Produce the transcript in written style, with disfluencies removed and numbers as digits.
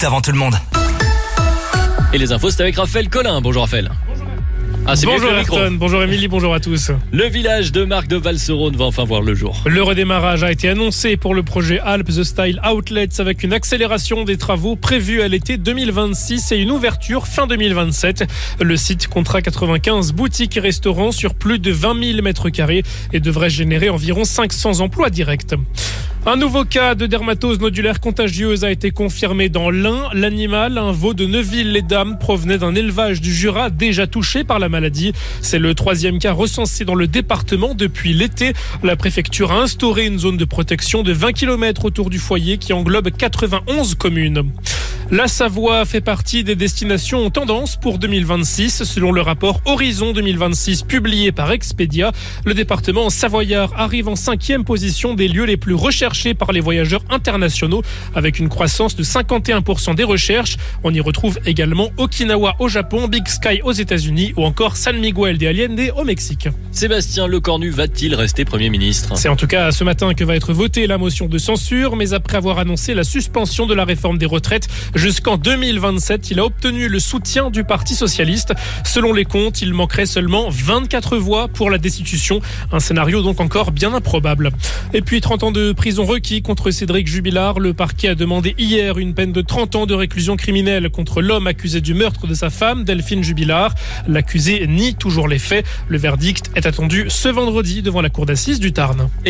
minutes avant tout le monde. Et les infos, c'est avec Raphaël Collin. Bonjour Raphaël. Bonjour Ayrton, bonjour Émilie, bonjour à tous. Le village de Marc de Valserone va enfin voir le jour. Le redémarrage a été annoncé pour le projet Alp The Style Outlets avec une accélération des travaux prévus à l'été 2026 et une ouverture fin 2027. Le site comptera 95 boutiques et restaurants sur plus de 20 000 mètres carrés et devrait générer environ 500 emplois directs. Un nouveau cas de dermatose nodulaire contagieuse a été confirmé dans l'Ain. L'animal, un veau de Neuville-les-Dames, provenait d'un élevage du Jura déjà touché par la maladie. C'est le 3e cas recensé dans le département depuis l'été. La préfecture a instauré une zone de protection de 20 km autour du foyer qui englobe 91 communes. La Savoie fait partie des destinations en tendance pour 2026. Selon le rapport Horizon 2026 publié par Expedia, le département savoyard arrive en 5e position des lieux les plus recherchés par les voyageurs internationaux avec une croissance de 51% des recherches. On y retrouve également Okinawa au Japon, Big Sky aux États-Unis ou encore San Miguel de Allende au Mexique. Sébastien Lecornu va-t-il rester Premier ministre ? C'est en tout cas ce matin que va être votée la motion de censure, mais après avoir annoncé la suspension de la réforme des retraites jusqu'en 2027, il a obtenu le soutien du Parti socialiste. Selon les comptes, il manquerait seulement 24 voix pour la destitution. Un scénario donc encore bien improbable. Et puis 30 ans de prison requis contre Cédric Jubilard. Le parquet a demandé hier une peine de 30 ans de réclusion criminelle contre l'homme accusé du meurtre de sa femme, Delphine Jubilard. L'accusé nie toujours les faits. Le verdict est attendu ce vendredi devant la cour d'assises du Tarn.